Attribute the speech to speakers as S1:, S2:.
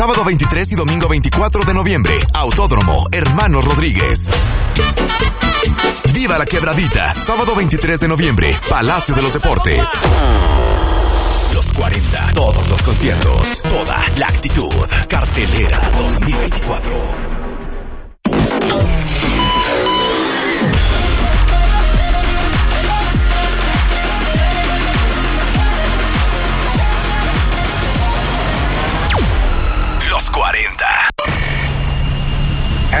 S1: Sábado 23 y domingo 24 de noviembre, Autódromo Hermanos Rodríguez. Viva la Quebradita, sábado 23 de noviembre, Palacio de los Deportes. Los 40, todos los conciertos, toda la actitud. Cartelera 2023.